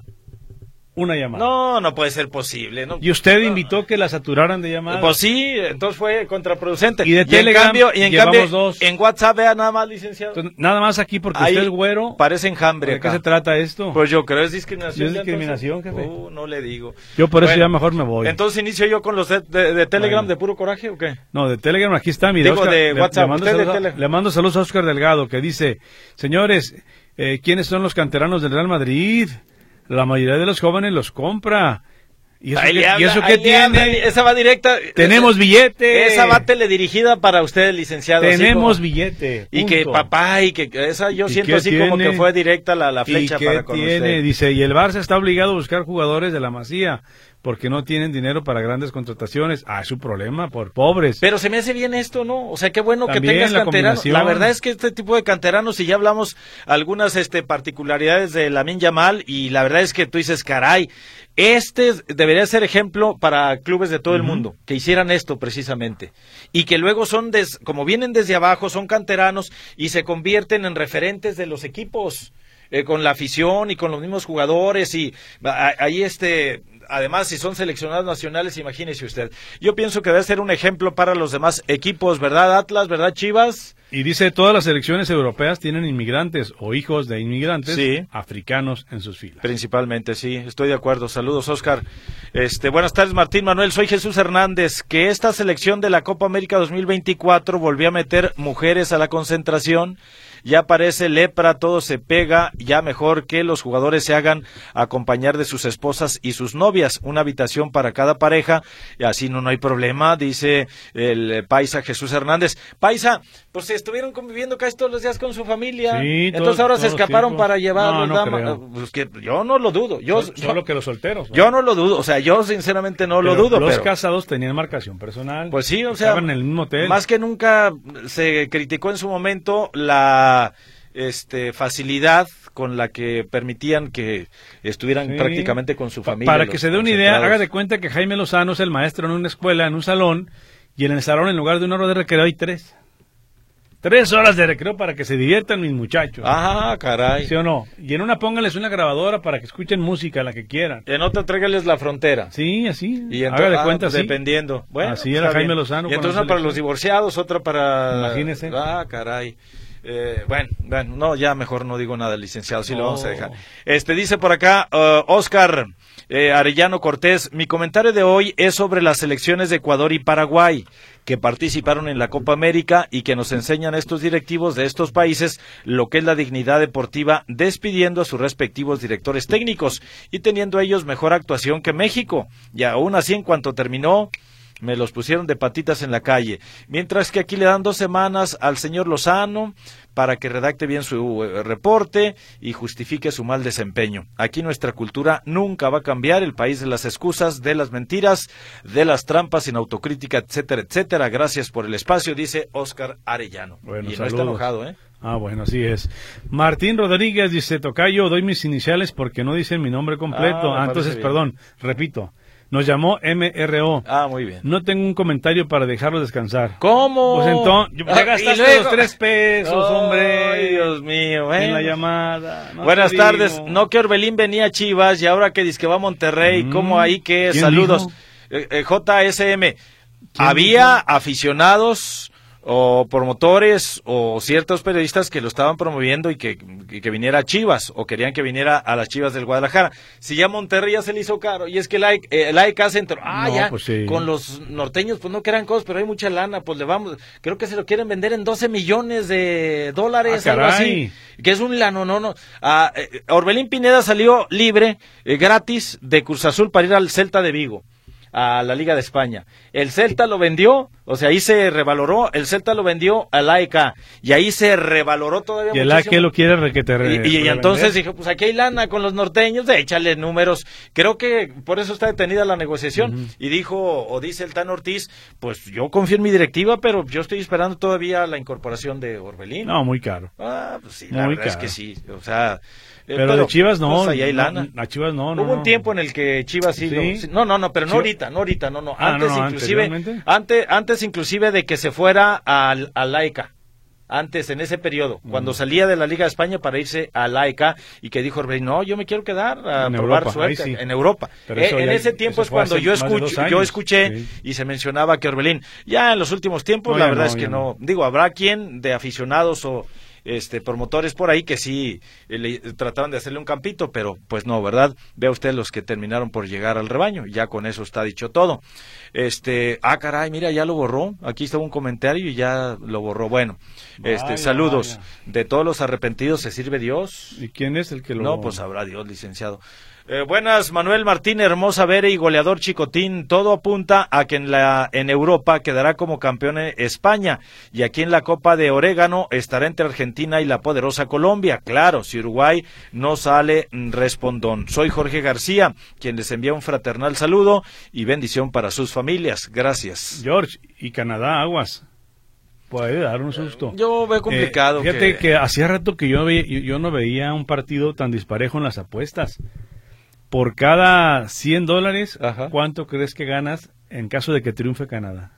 una llamada. No, no puede ser posible. No. Y usted invitó que la saturaran de llamadas. Pues sí, entonces fue contraproducente. Y de en Telegram cambio, y en llevamos cambio, dos. en WhatsApp vea nada más, licenciado. Entonces, nada más aquí porque Ahí usted es güero. parece enjambre ¿De qué acá. se trata esto? Pues yo creo es discriminación. ¿Es ya, discriminación, entonces. jefe? Uh, no le digo. Yo por eso Bueno, ya mejor me voy. Entonces inicio yo con los de, de- de Telegram Bueno. de puro coraje o qué? No, de Telegram, aquí está, mire. Digo, Oscar, de le- WhatsApp, Le, mando usted de saludos, a- Telegram. le mando saludos a Oscar Delgado, que dice, señores, eh, ¿quiénes son los canteranos del Real Madrid? La mayoría de los jóvenes los compra. ¿Y eso Ahí qué, le habla, ¿y eso ahí qué le tiene? habla, esa va directa. Tenemos esa, billete. Esa va teledirigida para usted, licenciado. así Tenemos como- billete. Y que punto. papá, y que esa yo ¿Y siento qué así como tiene? que fue directa la, la ¿Y flecha qué para con tiene? usted. Dice, y el Barça está obligado a buscar jugadores de la Masía porque no tienen dinero para grandes contrataciones. Ah, es su problema, por pobres. Pero se me hace bien esto, ¿no? O sea, qué bueno También que tengas la canteranos. combinación. La verdad es que este tipo de canteranos, y ya hablamos algunas este, particularidades de Lamine Yamal, y la verdad es que tú dices, caray, este debería ser ejemplo para clubes de todo el Ujú. mundo, que hicieran esto precisamente. Y que luego son, des, como vienen desde abajo, son canteranos y se convierten en referentes de los equipos. Eh, con la afición y con los mismos jugadores y a- ahí este además si son seleccionados nacionales, imagínese usted. Yo pienso que debe ser un ejemplo para los demás equipos, ¿verdad Atlas? ¿Verdad Chivas? Y dice, todas las selecciones europeas tienen inmigrantes o hijos de inmigrantes Sí. africanos en sus filas. Principalmente, sí, estoy de acuerdo. Saludos, Oscar. Este, buenas tardes, Martín Manuel. Soy Jesús Hernández. Que esta selección de la Copa América dos mil veinticuatro volvió a meter mujeres a la concentración. Ya parece lepra, todo se pega, ya mejor que los jugadores se hagan acompañar de sus esposas y sus novias, una habitación para cada pareja, y así no, no hay problema, dice el paisa Jesús Hernández. Paisa, pues se estuvieron conviviendo casi todos los días con su familia, Sí, entonces todo- ahora se todos escaparon tiempos. para llevar No, los no damas. creo. Pues que yo no lo dudo, yo, Sol- yo, Solo que los solteros. ¿no? yo no lo dudo, o sea, yo sinceramente no lo Pero dudo, Los pero... casados tenían marcación personal. Pues sí, o sea, Estaban en el mismo hotel. más que nunca se criticó en su momento la este facilidad con la que permitían que estuvieran Sí. prácticamente con su Pa- familia. Para los que se dé una idea, concentrados. haga de cuenta que Jaime Lozano es el maestro en una escuela, en un salón, y en el salón, en lugar de una hora de recreo, hay tres. Tres horas de recreo para que se diviertan mis muchachos. Ah, caray. ¿Sí o no? Y en una póngales una grabadora para que escuchen música, la que quieran. En otra tráigales la frontera. Sí, así. Y Haga entonces, de ah, cuenta, pues, así. dependiendo. Bueno, Así pues, era está Jaime bien. Lozano Y con entonces la una para selección. los divorciados, otra para... Imagínese. Ah, caray. Eh, bueno, bueno, no, ya mejor no digo nada, licenciado, sí lo No. vamos a dejar. Este dice por acá, uh, Oscar eh, Arellano Cortés, mi comentario de hoy es sobre las selecciones de Ecuador y Paraguay, que participaron en la Copa América y que nos enseñan estos directivos de estos países lo que es la dignidad deportiva, despidiendo a sus respectivos directores técnicos y teniendo ellos mejor actuación que México. Y aún así, en cuanto terminó, me los pusieron de patitas en la calle. Mientras que aquí le dan dos semanas al señor Lozano para que redacte bien su eh, reporte y justifique su mal desempeño. Aquí nuestra cultura nunca va a cambiar, el país de las excusas, de las mentiras, de las trampas, sin autocrítica, etcétera, etcétera. Gracias por el espacio, dice Oscar Arellano. Bueno, y no saludos. está enojado, ¿eh? Ah, bueno, así es. Martín Rodríguez dice, tocayo, doy mis iniciales porque no dicen mi nombre completo. Ah, ah entonces, bien. perdón, repito. Nos llamó M R O. Ah, muy bien. No tengo un comentario para dejarlo descansar. ¿Cómo? Pues entonces, ya gastaste luego... los tres pesos, oh, hombre. Ay, Dios mío. Bueno. En la llamada. No Buenas tardes. No que Orbelín venía a Chivas y ahora que dice que va a Monterrey. Mm. ¿Cómo ahí que? Saludos. Eh, eh, J S M. Había dijo? aficionados o promotores o ciertos periodistas que lo estaban promoviendo y que, y que viniera a Chivas o querían que viniera a las Chivas del Guadalajara. Si ya Monterrey ya se le hizo caro y es que el A E K se entró, ah, no, ya, pues sí. Con los norteños pues no quedan cosas, pero hay mucha lana, pues le vamos, creo que se lo quieren vender en doce millones de dólares, ah, algo así, que es un lano, no, no. Ah, eh, Orbelín Pineda salió libre, eh, gratis de Cruz Azul para ir al Celta de Vigo, a la Liga de España. El Celta lo vendió, o sea, ahí se revaloró, el Celta lo vendió al A E K, y ahí se revaloró todavía muchísimo. Y el A E K lo quiere requete re, Y, y, y entonces dije, pues aquí hay lana con los norteños, de échale números. Creo que por eso está detenida la negociación. Uh-huh. Y dijo, o dice el Tan Ortiz, pues yo confío en mi directiva, pero yo estoy esperando todavía la incorporación de Orbelín. No, muy caro. Ah, pues sí, la muy verdad caro. es que sí, o sea... Pero, pero de Chivas no, pues ahí hay lana. No, a Chivas no, no. Hubo un tiempo en el que Chivas sí, ¿Sí? Lo, no, no, no, pero no Chivas... ahorita, no ahorita, no, no. Ah, antes no, no, inclusive, antes, antes inclusive de que se fuera al, al A E K. Antes, en ese periodo, mm. cuando salía de la Liga de España para irse al A E K y que dijo Orbelín, no, yo me quiero quedar a en probar Europa, suerte sí. en Europa. Eh, en ya, ese tiempo es cuando yo, escucho, yo escuché sí. y se mencionaba que Orbelín, ya en los últimos tiempos, no, la verdad no, es que no. no. Digo, habrá quien de aficionados o este promotores por ahí que sí eh, le, trataban de hacerle un campito, pero pues no, ¿verdad? Vea usted los que terminaron por llegar al rebaño, ya con eso está dicho todo. Este, ah, caray, mira, ya lo borró, aquí estaba un comentario y ya lo borró. Bueno, vaya, este, saludos, vaya. De todos los arrepentidos se sirve Dios. ¿Y quién es el que lo...? No, pues sabrá Dios, licenciado. Eh, buenas, Manuel Martín, Hermosa Vere y goleador Chicotín. Todo apunta a que en la en Europa quedará como campeón en España y aquí en la Copa de Orégano estará entre Argentina y la poderosa Colombia. Claro, si Uruguay no sale, respondón. Soy Jorge García, quien les envía un fraternal saludo y bendición para sus familias. Gracias. George, y Canadá, aguas. Puede dar un susto. Yo veo complicado. Eh, fíjate que... que hacía rato que yo, ve, yo, yo no veía un partido tan disparejo en las apuestas. Por cada cien dólares, Ajá. ¿cuánto crees que ganas en caso de que triunfe Canadá?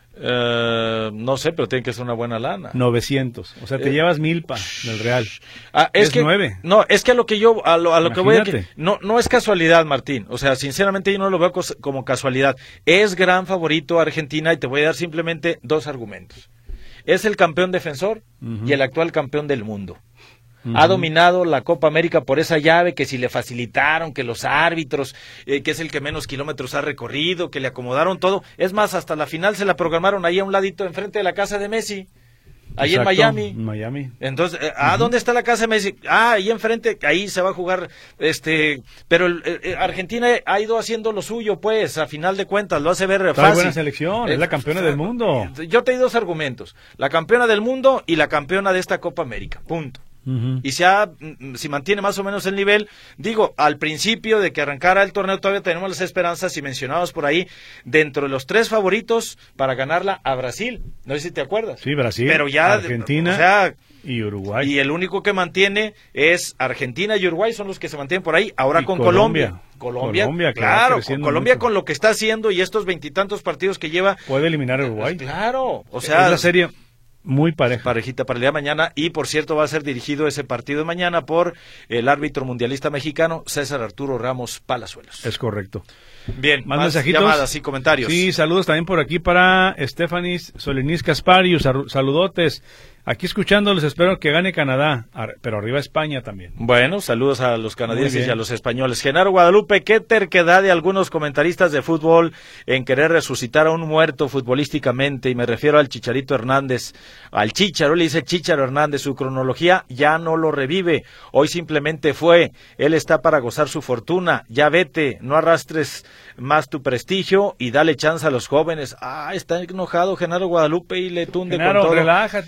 Uh, no sé, pero tiene que ser una buena lana. novecientos. O sea, te eh, llevas milpa del Real. Ah, es, es que, nueve. No, es que a lo que yo, a lo, a lo que voy a que, no, no es casualidad, Martín. O sea, sinceramente yo no lo veo como casualidad. Es gran favorito Argentina y te voy a dar simplemente dos argumentos. Es el campeón defensor uh-huh. y el actual campeón del mundo. Uh-huh. Ha dominado la Copa América por esa llave, que si le facilitaron, que los árbitros, eh, que es el que menos kilómetros ha recorrido, que le acomodaron todo. Es más, hasta la final se la programaron ahí a un ladito enfrente de la casa de Messi, ahí Exacto, en Miami. En Miami. Entonces, eh, ¿ah, uh-huh. dónde está la casa de Messi? Ah, ahí enfrente, ahí se va a jugar, este, pero el, el, Argentina ha ido haciendo lo suyo, pues, a final de cuentas, lo hace ver Trae fácil. buena selección, eh, es la campeona eh, del mundo. Yo te di dos argumentos, la campeona del mundo y la campeona de esta Copa América, punto. Uh-huh. Y si, ha, si mantiene más o menos el nivel, digo, al principio de que arrancara el torneo todavía tenemos las esperanzas y mencionados por ahí, dentro de los tres favoritos para ganarla a Brasil, no sé si te acuerdas. Sí, Brasil, pero ya, Argentina o sea, y Uruguay. Y el único que mantiene es Argentina y Uruguay, son los que se mantienen por ahí, ahora y con Colombia. Colombia, Colombia claro, con Colombia mucho. Con lo que está haciendo y estos veintitantos partidos que lleva. Puede eliminar a Uruguay. Pues claro, o sea. Es la serie muy pareja. Parejita para el día de mañana y por cierto va a ser dirigido ese partido de mañana por el árbitro mundialista mexicano César Arturo Ramos Palazuelos. Es correcto. Bien, más, más mensajitos, llamadas y comentarios. Sí, saludos también por aquí para Estefanis Solenis Casparius, saludotes. Aquí escuchándolos, espero que gane Canadá, pero arriba España también. Bueno, saludos a los canadienses y a los españoles. Genaro Guadalupe, qué terquedad de algunos comentaristas de fútbol en querer resucitar a un muerto futbolísticamente, y me refiero al Chicharito Hernández. Al Chicharo, le dice Chicharo Hernández, su cronología ya no lo revive, hoy simplemente fue, él está para gozar su fortuna, ya vete, no arrastres más tu prestigio y dale chance a los jóvenes. Ah, está enojado Genaro Guadalupe y le tunde Genaro, con todo. Relájate.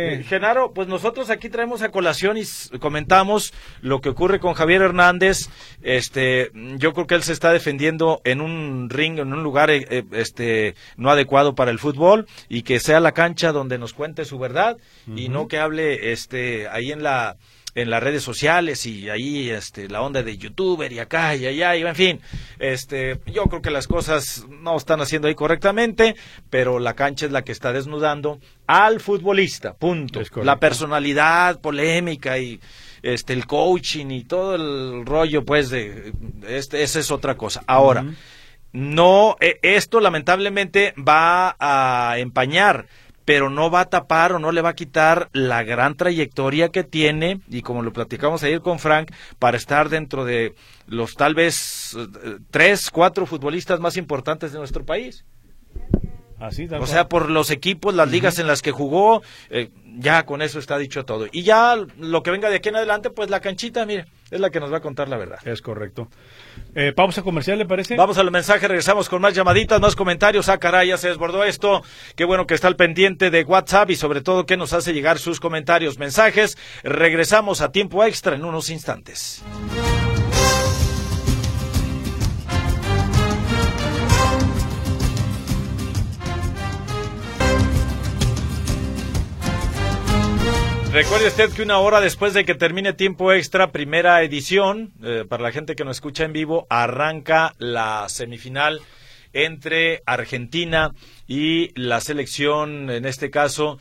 Eh, Genaro, pues nosotros aquí traemos a colación y comentamos lo que ocurre con Javier Hernández. Este, yo creo que él se está defendiendo en un ring, en un lugar eh, este no adecuado para el fútbol, y que sea la cancha donde nos cuente su verdad, uh-huh. y no que hable este ahí en la en las redes sociales y ahí este la onda de youtuber y acá y allá y en fin, este yo creo que las cosas no están haciendo ahí correctamente, pero la cancha es la que está desnudando al futbolista, punto. La personalidad polémica y este el coaching y todo el rollo, pues de este esa es otra cosa. Ahora, uh-huh. no eh, esto lamentablemente va a empañar, pero no va a tapar o no le va a quitar la gran trayectoria que tiene, y como lo platicamos ayer con Frank, para estar dentro de los tal vez eh, tres, cuatro futbolistas más importantes de nuestro país. Así, o sea, por los equipos, las ligas uh-huh. en las que jugó, eh, ya con eso está dicho todo. Y ya lo que venga de aquí en adelante, pues la canchita, mire, es la que nos va a contar la verdad. Es correcto. Eh, pausa comercial, ¿le parece? Vamos al mensaje, regresamos con más llamaditas, más comentarios. Ah, caray, ya se desbordó esto. Qué bueno que está al pendiente de WhatsApp y sobre todo que nos hace llegar sus comentarios, mensajes. Regresamos a tiempo extra en unos instantes. Recuerde usted que una hora después de que termine tiempo extra, primera edición, eh, para la gente que nos escucha en vivo, arranca la semifinal entre Argentina y la selección, en este caso,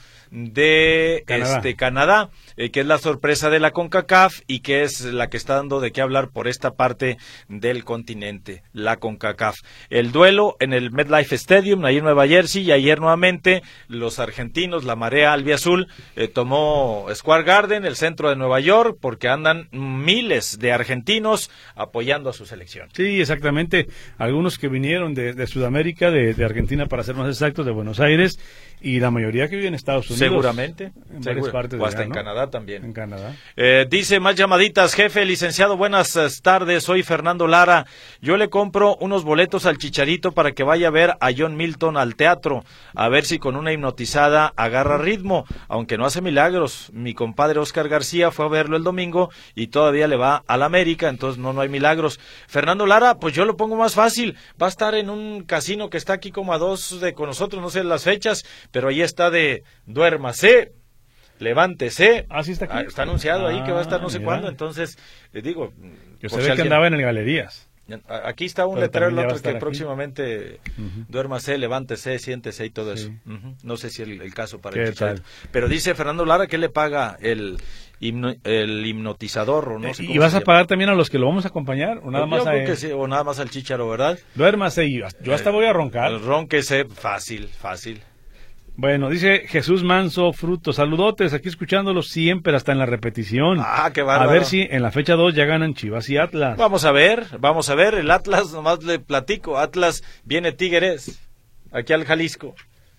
de Canadá, este, Canadá eh, que es la sorpresa de la CONCACAF y que es la que está dando de qué hablar por esta parte del continente, la CONCACAF. El duelo en el MetLife Stadium, ahí en Nueva Jersey, y ayer nuevamente los argentinos, la marea albiazul, eh, tomó Square Garden, el centro de Nueva York, porque andan miles de argentinos apoyando a su selección. Sí, exactamente. Algunos que vinieron de, de Sudamérica, de, de Argentina para ser más exactos, de Buenos Aires, y la mayoría que vive en Estados Unidos. Seguramente. En Seguro. varias partes o de hasta allá, en ¿no? Canadá también. En Canadá. Eh, dice más llamaditas, jefe, licenciado, buenas tardes, soy Fernando Lara. Yo le compro unos boletos al Chicharito para que vaya a ver a John Milton al teatro, a ver si con una hipnotizada agarra ritmo, aunque no hace milagros. Mi compadre Oscar García fue a verlo el domingo y todavía le va al América, entonces no, no hay milagros. Fernando Lara, pues yo lo pongo más fácil, va a estar en un casino que está aquí como a dos de con nosotros, no sé las fechas, pero ahí está de duérmase, levántese. Ah, sí está aquí. Ah, está anunciado ah, ahí que va a estar no sé mira. cuándo, entonces, les digo. Yo sabía si que andaba en el Galerías. Aquí está un letrero, el otro que aquí. próximamente uh-huh. duérmase, levántese, siéntese y todo sí. eso. Uh-huh. No sé si el, el caso para el Chicharito. Pero dice Fernando Lara que le paga el himno, el hipnotizador o no sé ¿Y cómo vas se a llama. pagar también a los que lo vamos a acompañar o nada Yo más creo a que sí, o nada más al Chicharo, ¿verdad? Duérmase y yo hasta voy a roncar. El ronquese, fácil, fácil. Bueno, dice Jesús Manso Fruto, saludotes, aquí escuchándolos siempre, hasta en la repetición. Ah, qué bárbaro. A ver si en la fecha dos ya ganan Chivas y Atlas. Vamos a ver, vamos a ver, el Atlas, nomás le platico, Atlas viene Tigres, aquí al Jalisco.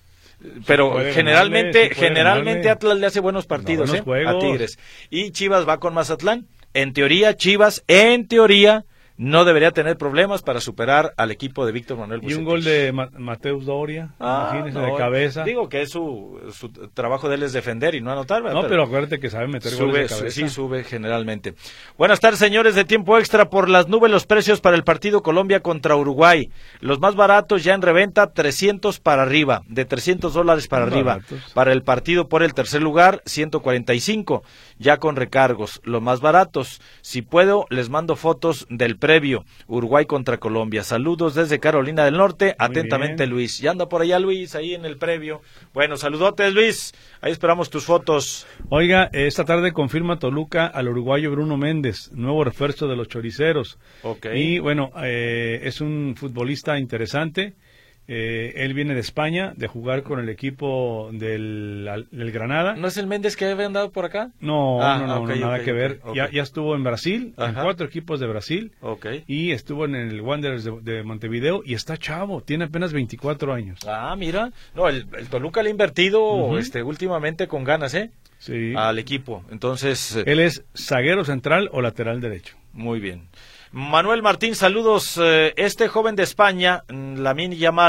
Pero sí generalmente, ganarle, sí generalmente ganarle. Atlas le hace buenos partidos, no, buenos ¿eh? A Tigres. Y Chivas va con Mazatlán. En teoría, Chivas, en teoría, no debería tener problemas para superar al equipo de Víctor Manuel Bucetich. Y un gol de Ma- Mateus Doria, ah, imagínese, no, de cabeza. Digo que es su, su trabajo de él es defender y no anotar, ¿verdad? No, pero, pero acuérdate que sabe meter sube, goles de cabeza. Sí, sube generalmente. Buenas tardes, señores de Tiempo Extra. Por las nubes los precios para el partido Colombia contra Uruguay. Los más baratos ya en reventa, trescientos para arriba, de trescientos dólares para Muy arriba. baratos. Para el partido por el tercer lugar, ciento cuarenta y cinco, ya con recargos. Los más baratos, si puedo, les mando fotos del previo. Uruguay contra Colombia. Saludos desde Carolina del Norte. Muy Atentamente, bien. Luis. Ya anda por allá, Luis, ahí en el previo. Bueno, saludotes, Luis. Ahí esperamos tus fotos. Oiga, esta tarde confirma Toluca al uruguayo Bruno Méndez, nuevo refuerzo de los choriceros. Okay. Y bueno, eh, es un futbolista interesante. Eh, él viene de España, de jugar con el equipo del, del Granada. ¿No es el Méndez que había andado por acá? No, Ah, no, no, okay, no, nada okay, que ver. okay. Ya, ya estuvo en Brasil, Ajá. en cuatro equipos de Brasil. Okay. Y estuvo en el Wanderers de, de Montevideo y está chavo, tiene apenas veinticuatro años. Ah, mira. No, el, el Toluca le ha invertido uh-huh. este, últimamente con ganas, ¿eh? Sí. Al equipo. Entonces. Eh, Él es zaguero central o lateral derecho. Muy bien. Manuel Martín, saludos. Eh, este joven de España, Lamine Yamal,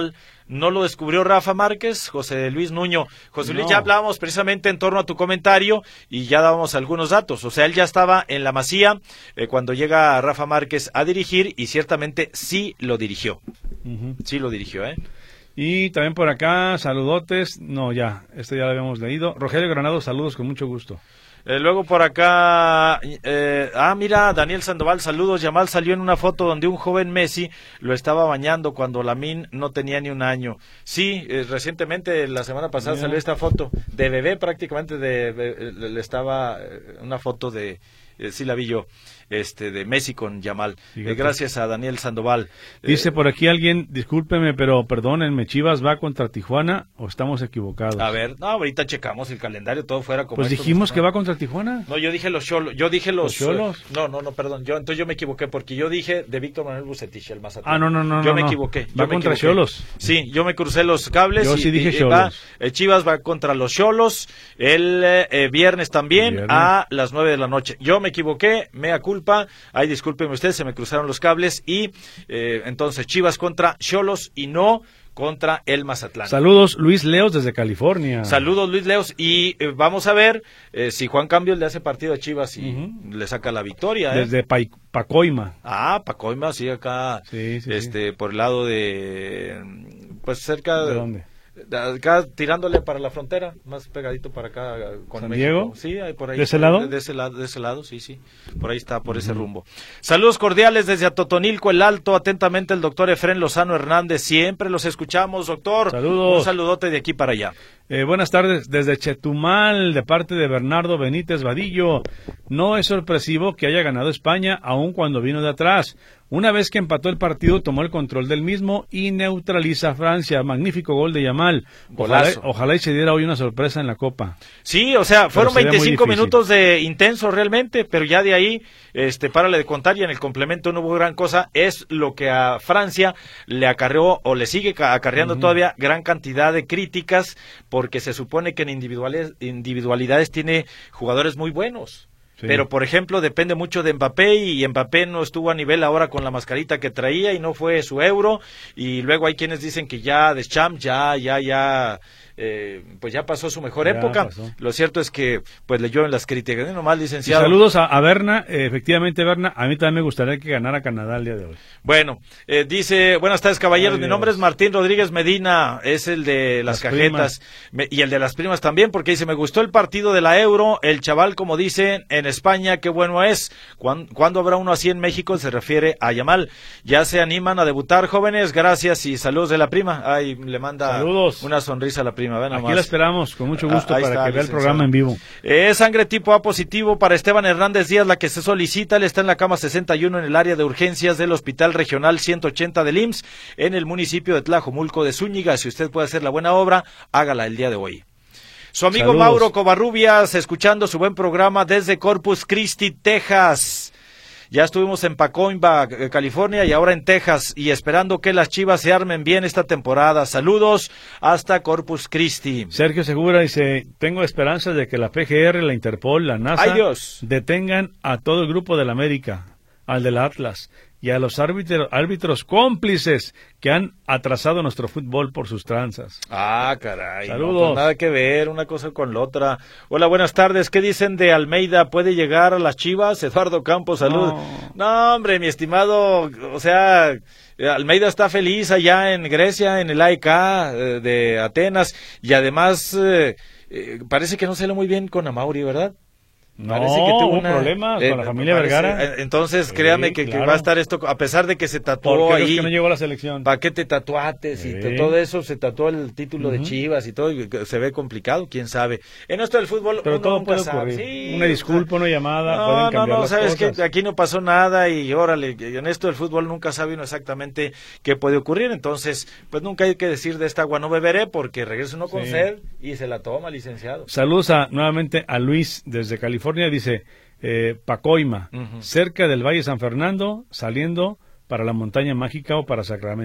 no lo descubrió Rafa Márquez, José Luis Nuño. José Luis, no. Ya hablábamos precisamente en torno a tu comentario y ya dábamos algunos datos. O sea, él ya estaba en la Masía eh, cuando llega Rafa Márquez a dirigir y ciertamente sí lo dirigió. Uh-huh. Sí lo dirigió, ¿eh? Y también por acá, saludotes. No, ya, este ya lo habíamos leído. Rogelio Granado, saludos con mucho gusto. Eh, luego por acá, eh, ah mira, Daniel Sandoval, saludos. Yamal salió en una foto donde un joven Messi lo estaba bañando cuando Lamine no tenía ni un año. Sí, eh, recientemente, la semana pasada yeah. salió esta foto de bebé prácticamente, de, de, de, de estaba eh, una foto de, eh, sí la vi yo. Este de Messi con Yamal. Eh, gracias a Daniel Sandoval. Dice eh, por aquí alguien, discúlpeme, pero perdónenme, ¿Chivas va contra Tijuana o estamos equivocados? A ver, no, ahorita checamos el calendario, todo fuera como Pues dijimos que va contra Tijuana. No, yo dije los Xolos, yo dije los, ¿Los Xolos? Eh, no, no, no, perdón, yo entonces yo me equivoqué porque yo dije de Víctor Manuel Bucetich, el Mazatlán. Ah, no, no, no, Yo no, me no. equivoqué. Va yo me contra equivoqué. Xolos. Sí, yo me crucé los cables. Yo y, sí dije y, Xolos. Va, el Chivas va contra los Xolos el eh, viernes también viernes. a las nueve de la noche. Yo me equivoqué, mea culpa, ay, discúlpenme ustedes, se me cruzaron los cables y eh, entonces Chivas contra Xolos y no contra el Mazatlán. Saludos, Luis Leos desde California. Saludos, Luis Leos, y eh, vamos a ver eh, si Juan Cambios le hace partido a Chivas y uh-huh. le saca la victoria. ¿eh? Desde pa Pacoima. Ah, Pacoima, sí, acá, sí, sí, este, sí. por el lado de, pues cerca de... ¿De dónde? Acá tirándole para la frontera, más pegadito para acá con ¿San México. Diego? Sí, ahí por ahí. ¿De ese lado? De, de ese lado, de ese lado, sí, sí. Por ahí está, por uh-huh. ese rumbo. Saludos cordiales desde Atotonilco, el Alto. Atentamente el doctor Efrén Lozano Hernández. Siempre los escuchamos, doctor. Saludos. Un saludote de aquí para allá. Eh, buenas tardes, desde Chetumal, de parte de Bernardo Benítez Vadillo. No es sorpresivo que haya ganado España, aun cuando vino de atrás. Una vez que empató el partido, tomó el control del mismo y neutraliza a Francia. Magnífico gol de Yamal. Ojalá, ojalá y se diera hoy una sorpresa en la Copa. Sí, o sea, fueron veinticinco minutos de intenso realmente, pero ya de ahí, este, párale de contar, y en el complemento no hubo gran cosa. Es lo que a Francia le acarreó o le sigue acarreando uh-huh. todavía gran cantidad de críticas, porque se supone que en individuales, individualidades tiene jugadores muy buenos. Sí. Pero, por ejemplo, depende mucho de Mbappé, y Mbappé no estuvo a nivel ahora con la mascarita que traía y no fue su Euro, y luego hay quienes dicen que ya Deschamps ya, ya, ya, eh, pues ya pasó su mejor ya época. Pasó. Lo cierto es que, pues leyó en las críticas, ¿eh? Nomás, licenciado. Y saludos a, a Berna, eh, efectivamente, Berna, a mí también me gustaría que ganara Canadá el día de hoy. Bueno, eh, dice, buenas tardes, caballeros, Ay, mi nombre es Martín Rodríguez Medina, es el de las, las cajetas, me, y el de las primas también, porque dice, me gustó el partido de la Euro, el chaval, como dicen en España, qué bueno es. ¿Cuándo, ¿Cuándo habrá uno así en México? Se refiere a Yamal. Ya se animan a debutar, jóvenes. Gracias y saludos de la prima. Ay, le manda saludos. Una sonrisa a la prima. Ven Aquí la esperamos con mucho gusto ah, para está, que vea el programa en vivo. Es sangre tipo A positivo para Esteban Hernández Díaz, la que se solicita. Él está en la cama sesenta y uno en el área de urgencias del Hospital Regional ciento ochenta del I M S S en el municipio de Tlajomulco de Zúñiga. Si usted puede hacer la buena obra, hágala el día de hoy. Su amigo Saludos. Mauro Covarrubias, escuchando su buen programa desde Corpus Christi, Texas. Ya estuvimos en Pacoima, California, y ahora en Texas, y esperando que las Chivas se armen bien esta temporada. Saludos hasta Corpus Christi. Sergio Segura dice, tengo esperanzas de que la P G R, la Interpol, la NASA, ¡ay, Dios!, detengan a todo el grupo del América, al del Atlas, y a los árbitros, árbitros cómplices que han atrasado nuestro fútbol por sus tranzas. Ah, caray. Saludos. No, pues nada que ver una cosa con la otra. Hola, buenas tardes. ¿Qué dicen de Almeida? ¿Puede llegar a las Chivas? Eduardo Campos, salud. No, no hombre, mi estimado, o sea, Almeida está feliz allá en Grecia, en el A E K eh, de Atenas, y además eh, eh, parece que no se le muy bien con Amauri, ¿verdad? No, parece que tuvo una, problemas eh, con la familia parece, Vergara. Entonces, sí, créame que, claro. que va a estar esto, a pesar de que se tatuó ¿Por qué ahí. Es que no llegó a la selección? ¿Para qué te tatuates? Sí. Y todo eso, se tatuó el título uh-huh. de Chivas y todo, y se ve complicado, quién sabe. En esto del fútbol, pero uno todo nunca puede sabe. ocurrir. Sí, una disculpa, una llamada, no, pueden cambiar no, no, las sabes cosas. que aquí no pasó nada, y órale, en esto del fútbol nunca sabe uno exactamente qué puede ocurrir. Entonces, pues nunca hay que decir de esta agua no beberé, porque regresa uno con sí. sed y se la toma, licenciado. Saludos a, nuevamente a Luis desde California, dice... Eh, Pacoima, uh-huh. cerca del Valle San Fernando, saliendo para la Montaña Mágica o para Sacramento.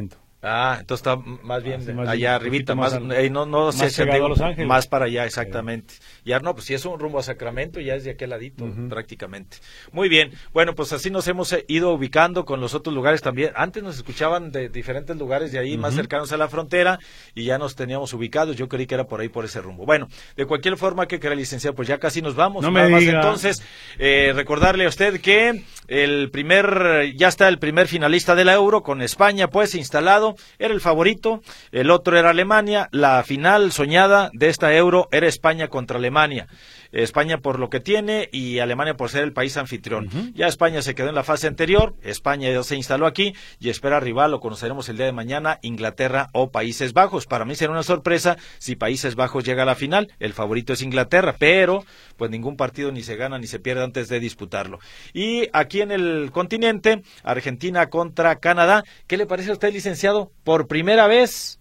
Ah, entonces está más bien ah, sí, más allá bien, arribita, más, más, al, eh, no, no más se se pegado a Los Ángeles. Más para allá, exactamente. Sí. Ya no, pues si es un rumbo a Sacramento, ya es de aquel ladito, uh-huh. prácticamente. Muy bien, bueno, pues así nos hemos ido ubicando con los otros lugares también. Antes nos escuchaban de diferentes lugares de ahí, uh-huh. más cercanos a la frontera, y ya nos teníamos ubicados. Yo creí que era por ahí, por ese rumbo. Bueno, de cualquier forma, que quería, licenciado, pues ya casi nos vamos. No Nada me más diga. Entonces, eh, recordarle a usted que el primer, ya está el primer finalista de la Euro, con España, pues, instalado, era el favorito, el otro era Alemania, la final soñada de esta Euro era España contra Alemania. España por lo que tiene y Alemania por ser el país anfitrión. Uh-huh. Ya España se quedó en la fase anterior, España ya se instaló aquí y espera rival, lo conoceremos el día de mañana, Inglaterra o Países Bajos. Para mí será una sorpresa si Países Bajos llega a la final, el favorito es Inglaterra, pero pues ningún partido ni se gana ni se pierde antes de disputarlo. Y aquí en el continente, Argentina contra Canadá. ¿Qué le parece a usted, licenciado? Por primera vez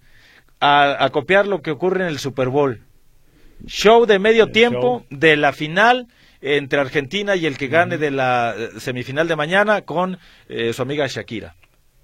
a, a copiar lo que ocurre en el Super Bowl. Show de medio el tiempo show. De la final entre Argentina y el que gane uh-huh. de la semifinal de mañana con eh, su amiga Shakira.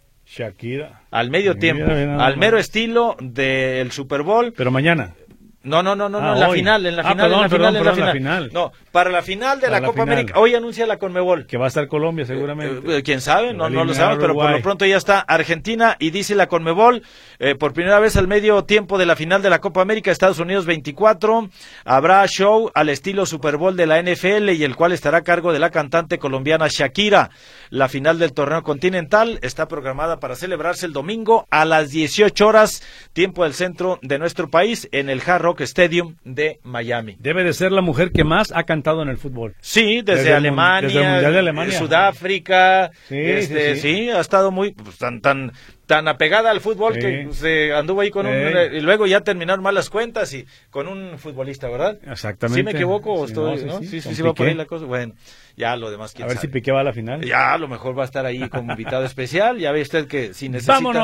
Shakira. Al medio mira, tiempo, mira, al mero estilo del Super Bowl. Pero mañana. No, no, no, no, ah, no en la hoy. final, en la ah, final, perdón, en la perdón, final, perdón, en la, la final. final. No, para la final de para la, la Copa final. América. Hoy anuncia la Conmebol. Que va a estar Colombia seguramente. Eh, eh, quién sabe, no, no lo sabemos, pero por lo pronto ya está Argentina y dice la Conmebol, eh, por primera vez al medio tiempo de la final de la Copa América, Estados Unidos veinticuatro, habrá show al estilo Super Bowl de la N F L y el cual estará a cargo de la cantante colombiana Shakira. La final del torneo continental está programada para celebrarse el domingo a las dieciocho horas, tiempo del centro de nuestro país, en el Hard Rock Stadium de Miami. Debe de ser la mujer que más ha cantado en el fútbol. Sí, desde, desde Alemania, desde el Mundial de Alemania, Sudáfrica, sí, este, sí, sí. sí, ha estado muy pues, tan tan tan apegada al fútbol sí. que se anduvo ahí con sí. un y luego ya terminaron mal las cuentas y con un futbolista, ¿verdad? Exactamente. ¿Sí me equivoco o sí, estoy, no, sí, no? sí, Sí, sí, sí, sí va por ahí la cosa. Bueno, ya lo demás quién A ver sabe. si Piqué va a la final. Ya a lo mejor va a estar ahí como invitado especial. Ya ve usted que si necesitan. ¡Vámonos!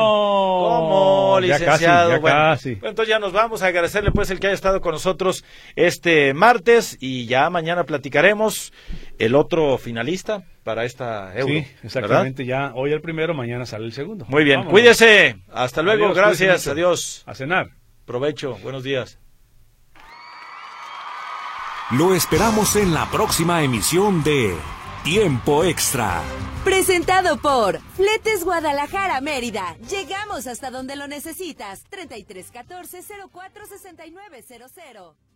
¿Cómo, licenciado? Ya casi, ya bueno, casi. Bueno, entonces ya nos vamos a agradecerle pues el que haya estado con nosotros este martes y ya mañana platicaremos el otro finalista para esta Euro. Sí, exactamente, ¿verdad? Ya hoy el primero, mañana sale el segundo. Muy bien, Vámonos. Cuídese, hasta luego, Adiós, gracias, adiós. A cenar. Provecho, buenos días. Lo esperamos en la próxima emisión de Tiempo Extra. Presentado por Fletes Guadalajara Mérida. Llegamos hasta donde lo necesitas. treinta y tres catorce cero cuatro sesenta y nueve cero cero.